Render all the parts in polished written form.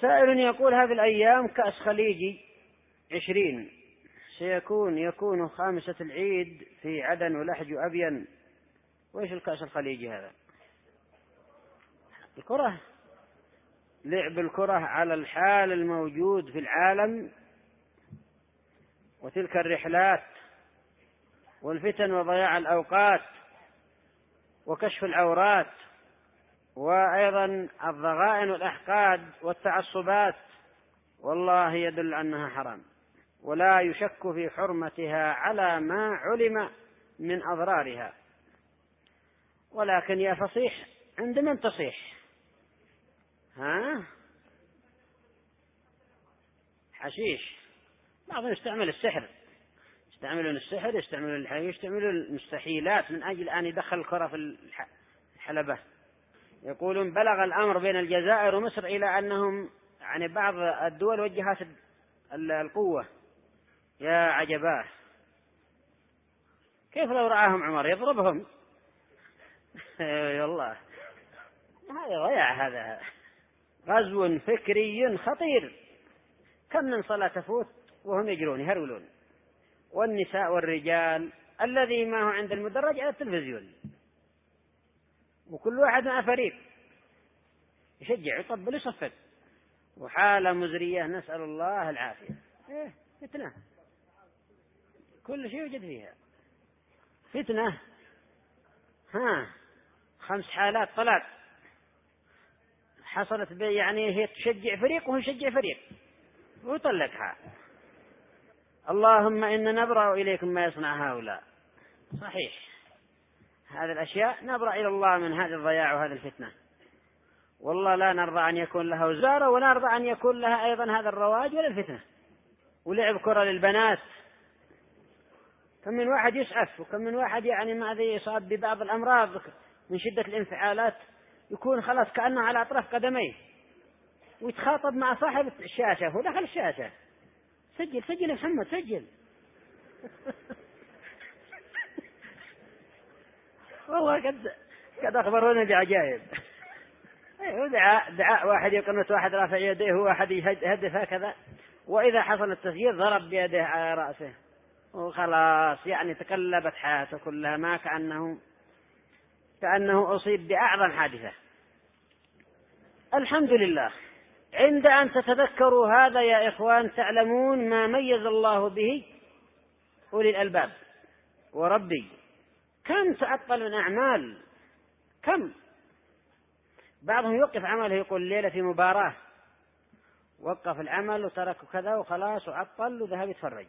سائل يقول: هذه الأيام كأس خليجي 20 يكون خامسة العيد في عدن ولحج وأبين. وإيش الكأس الخليجي هذا؟ الكرة، لعب الكرة على الحال الموجود في العالم، وتلك الرحلات والفتن وضياع الأوقات وكشف العورات، وأيضا الضغائن والأحقاد والتعصبات، والله يدل أنها حرام، ولا يشك في حرمتها على ما علم من أضرارها. ولكن يا فصيح، عند من تصيح؟ حشيش. بعضهم يستعمل السحر، يستعملون السحر، يستعملون الحشيش، يستعملون المستحيلات من أجل أن يدخل الكرة في الحلبة. يقولون: بلغ الأمر بين الجزائر ومصر إلى أنهم يعني بعض الدول وجهت القوة. يا عجباه، كيف لو رآهم عمر يضربهم؟ والله هذا ضياع، هذا غزو فكري خطير. كم من صلاة تفوت وهم يجرون يهرولون، والنساء والرجال الذي ما هو عند المدرج على التلفزيون، وكل واحد مع فريق يشجع يطبل يصفق، وحالة مزرية نسأل الله العافية. فتنة، كل شيء يوجد فيها فتنة. 5 حالات طلاق حصلت يعني هي تشجع فريق وهو يشجع فريق ويطلقها. اللهم إنا نبرأ إليكم ما يصنع هؤلاء. صحيح، هذه الأشياء نبرأ إلى الله من هذا الضياع وهذه الفتنة. والله لا نرضى أن يكون لها وزارة، ولا نرضى أن يكون لها أيضا هذا الرواج ولا الفتنة. ولعب كرة للبنات، كم من واحد يسعف، وكم من واحد يعني ما ذي يصاب ببعض الأمراض من شدة الانفعالات، يكون خلاص كأنه على أطراف قدميه، ويتخاطب مع صاحب الشاشة. هو دخل الشاشة: سجل سجل يا محمد سجل. والله قد أخبرونا بعجائب. دعاء واحد يقنط، واحد رافع يديه، واحد يهدف هكذا، وإذا حصل التسجيل ضرب بيده على رأسه، وخلاص يعني تقلبت حياته كلها، ما كأنه أصيب بأعظم حادثة. الحمد لله. عند أن تتذكروا هذا يا إخوان تعلمون ما ميز الله به أولي الألباب. وربي كم تعطل من أعمال، كم بعضهم يوقف عمله، يقول ليلة في مباراة وقف العمل وترك كذا وخلاص وعطل وذهب يتفرج.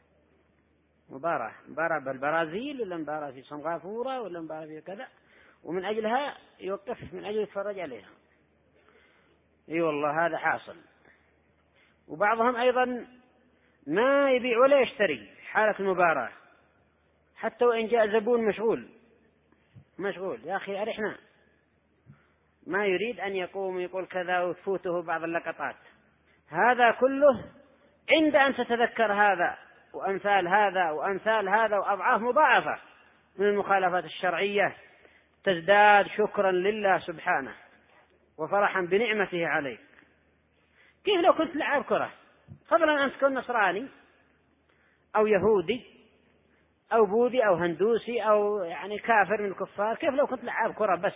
مباراة بالبرازيل، ولا مباراة في سنغافورة، ولا مباراة في كذا، ومن أجلها يوقف من أجل يتفرج عليها. والله هذا حاصل. وبعضهم أيضا ما يبيع ولا يشتري حالة المباراة، حتى وإن جاء زبون مشغول. يا أخي أرحنا، ما يريد أن يقوم يقول كذا وتفوته بعض اللقطات. هذا كله عند أن تتذكر هذا وأمثال هذا وأمثال هذا وأضعاف مضاعفة من المخالفات الشرعية، تزداد شكرا لله سبحانه وفرحا بنعمته عليك. كيف لو كنت لعب كرة، فضلا أن تكون نصراني أو يهودي أو بوذي أو هندوسي أو يعني كافر من الكفار، كيف لو كنت لعب كرة بس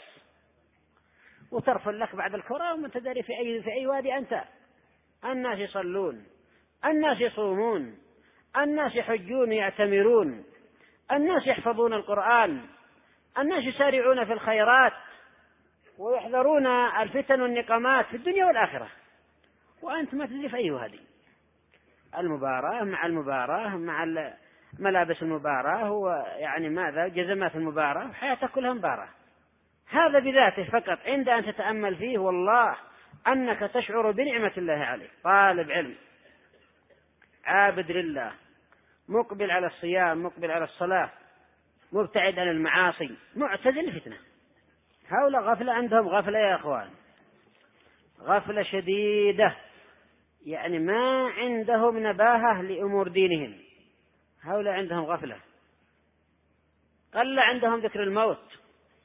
وترفل لك بعد الكرة ومن تدري في أي وادي أنت؟ الناس يصلون، الناس يصومون، الناس يحجون يعتمرون، الناس يحفظون القرآن، الناس يسارعون في الخيرات ويحذرون الفتن والنقمات في الدنيا والآخرة، وأنت ما تدري في أي وادي. المباراة مع ملابس المباراة، ويعني ماذا جزمات المباراة، حياتك كلها مباراة. هذا بذاته فقط عند أن تتأمل فيه والله أنك تشعر بنعمة الله عليك. طالب علم عابد لله، مقبل على الصيام، مقبل على الصلاة، مبتعد عن المعاصي، معتزل الفتنة. هؤلاء غفلة، عندهم غفلة يا أخوان، غفلة شديدة، يعني ما عندهم نباهة لأمور دينهم. هؤلاء عندهم غفلة، قل عندهم ذكر الموت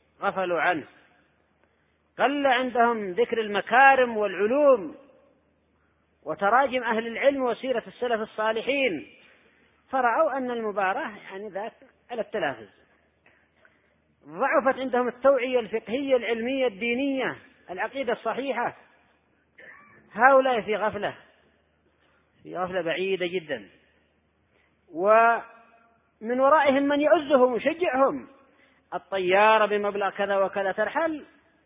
غفلوا عنه، قل عندهم ذكر المكارم والعلوم وتراجم أهل العلم وسيرة السلف الصالحين، فرأوا أن المباراة يعني ذات على التلافز. ضعفت عندهم التوعية الفقهية العلمية الدينية العقيدة الصحيحة. هؤلاء في غفلة بعيدة جدا، ومن ورائهم من يعزهم ويشجعهم. الطيارة بمبلغ كذا وكذا ترحل،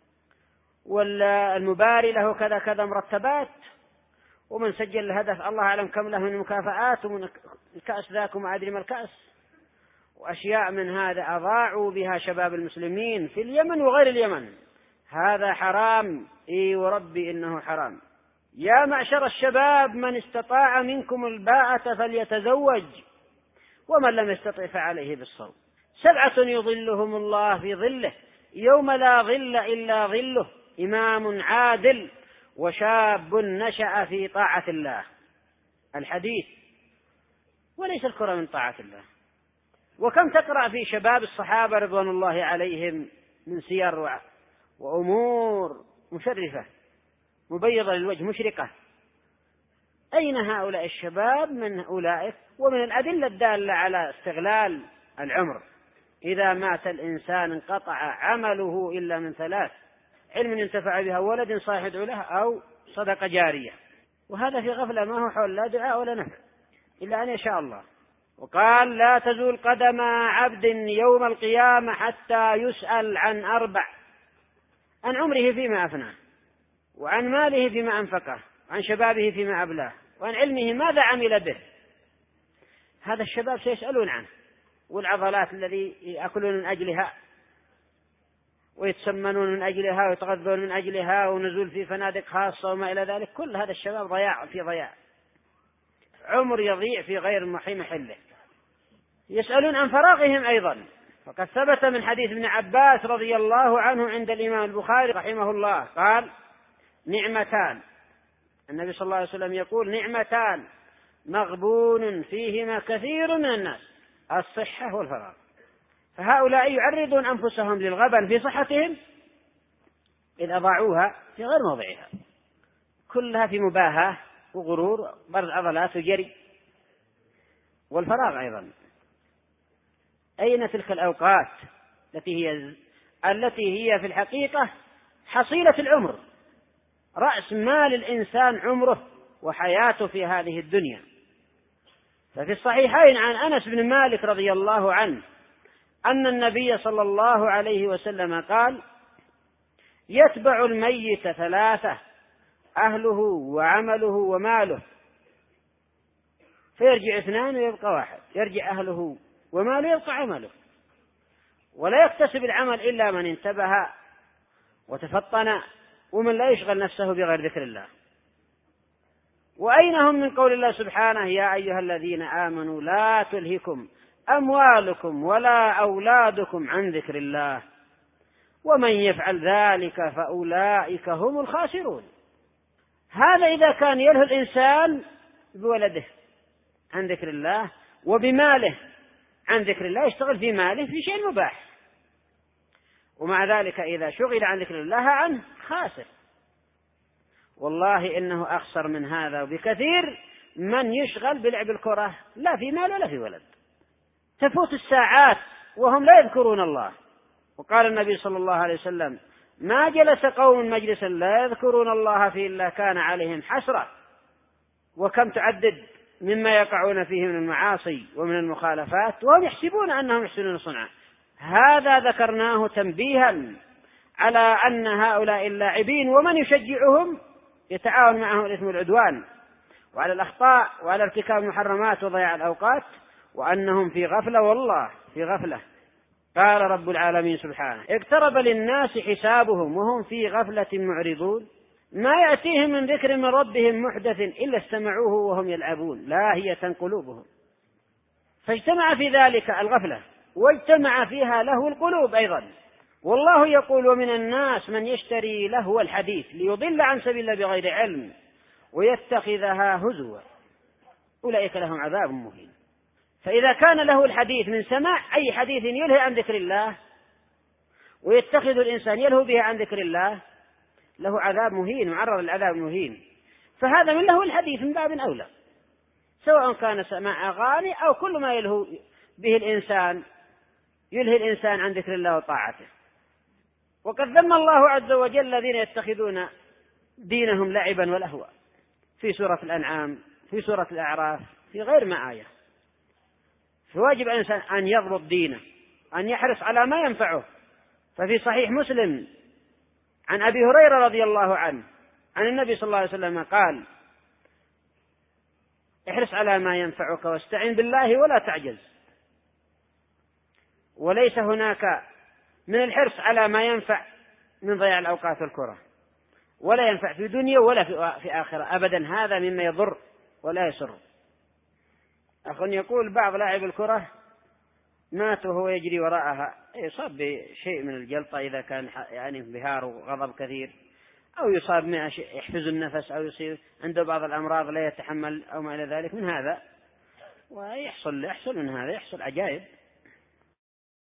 والمباري له كذا كذا مرتبات، ومن سجل الهدف الله أعلم كم له من المكافآت، ومن الكأس ذاك وما أدري ما الكأس، وأشياء من هذا أضاعوا بها شباب المسلمين في اليمن وغير اليمن. هذا حرام، إي وربي إنه حرام. يا معشر الشباب من استطاع منكم الباءة فليتزوج، ومن لم يستطع فعليه بالصوم. 7 يظلهم الله في ظله يوم لا ظل إلا ظله، إمام عادل وشاب نشأ في طاعة الله. الحديث، وليس الكرة من طاعة الله. وكم تقرأ في شباب الصحابة رضوان الله عليهم من سير وأمور مشرفة مبيضة للوجه مشرقة. أين هؤلاء الشباب من أولئك؟ ومن الأدلة الدالة على استغلال العمر: إذا مات الإنسان انقطع عمله إلا من 3: علم ينتفع بها، ولد صالح يدعو له، أو صدقة جارية. وهذا في غفلة، ما هو حول لا دعاء ولا نفع إلا أن يشاء الله. وقال: لا تزول قدم عبد يوم القيامة حتى يسأل عن 4: عن عمره فيما أفناه، وعن ماله فيما أنفقه، وعن شبابه فيما أبلاه، وعن علمه ماذا عمل به. هذا الشباب سيسألون عنه، والعضلات الذي يأكلون من أجلها ويتسمنون من أجلها ويتغذون من أجلها، ونزول في فنادق خاصة وما إلى ذلك. كل هذا الشباب ضياع في ضياع، عمر يضيع في غير محله. يسألون عن فراغهم أيضا، فقد ثبت من حديث ابن عباس رضي الله عنه عند الإمام البخاري رحمه الله قال: نعمتان، النبي صلى الله عليه وسلم يقول: نعمتان مغبون فيهما كثير من الناس: الصحة والفراغ. فهؤلاء يعرضون أنفسهم للغبن في صحتهم إذ أضاعوها في غير موضعها، كلها في مباهاة وغرور، برد عضلات وجري. والفراغ أيضا، أين تلك الأوقات التي هي في الحقيقة حصيلة العمر، رأس مال الإنسان عمره وحياته في هذه الدنيا. ففي الصحيحين عن أنس بن مالك رضي الله عنه أن النبي صلى الله عليه وسلم قال: يتبع الميت 3: أهله وعمله وماله، فيرجع 2 ويبقى 1. يرجع أهله وماله يبقى عمله، ولا يكتسب العمل إلا من انتبه وتفطن، ومن لا يشغل نفسه بغير ذكر الله. وأين هم من قول الله سبحانه: يا أيها الذين آمنوا لا تلهكم أموالكم ولا أولادكم عن ذكر الله ومن يفعل ذلك فأولئك هم الخاسرون. هذا إذا كان يلهى الإنسان بولده عن ذكر الله، وبماله عن ذكر الله، يشتغل في ماله في شيء مباح، ومع ذلك إذا شغل عن ذكر الله عنه خاسر. والله إنه أخسر من هذا بكثير من يشغل بلعب الكرة، لا في مال ولا في ولد. تفوت الساعات وهم لا يذكرون الله. وقال النبي صلى الله عليه وسلم: ما جلس قوم مجلسا لا يذكرون الله فيه إلا كان عليهم حسرة. وكم تعدد مما يقعون فيه من المعاصي ومن المخالفات وهم يحسبون أنهم يحسنون صنعا. هذا ذكرناه تنبيها على أن هؤلاء اللاعبين ومن يشجعهم يتعاون معهم الإثم والعدوان وعلى الأخطاء وعلى ارتكاب المحرمات وضياع الأوقات، وأنهم في غفلة، والله في غفلة. قال رب العالمين سبحانه: اقترب للناس حسابهم وهم في غفلة معرضون ما يأتيهم من ذكر من ربهم محدث إلا استمعوه وهم يلعبون لاهية قلوبهم. فاجتمع في ذلك الغفلة، واجتمع فيها لهو القلوب أيضا. والله يقول: ومن الناس من يشتري لهو الحديث ليضل عن سبيل الله بغير علم ويتخذها هزوا أولئك لهم عذاب مهين. فإذا كان له الحديث من سماع أي حديث يلهي عن ذكر الله ويتخذ الإنسان يلهو به عن ذكر الله، له عذاب مهين، معرض للعذاب المهين. فهذا من لهو الحديث من باب أولى، سواء كان سماع أغاني أو كل ما يلهو به الإنسان، يلهي الإنسان عن ذكر الله وطاعته. وقد ذم الله عز وجل الذين يتخذون دينهم لعبا ولهوا في سورة الأنعام، في سورة الأعراف، في غير ما آية. فواجب الإنسان أن يضبط دينه، أن يحرص على ما ينفعه. ففي صحيح مسلم عن أبي هريرة رضي الله عنه عن النبي صلى الله عليه وسلم قال: احرص على ما ينفعك واستعن بالله ولا تعجز. وليس هناك من الحرص على ما ينفع من ضياع الأوقات والكرة، ولا ينفع في دنيا ولا في آخرة أبدا، هذا مما يضر ولا يسر. أخ يقول: بعض لاعب الكرة مات وهو يجري وراءها، يصاب بشيء من الجلطة إذا كان يعني انبهار وغضب كثير، أو يصاب من يحفز النفس، أو يصير عنده بعض الأمراض لا يتحمل أو ما إلى ذلك من هذا، ويحصل من هذا يحصل عجائب.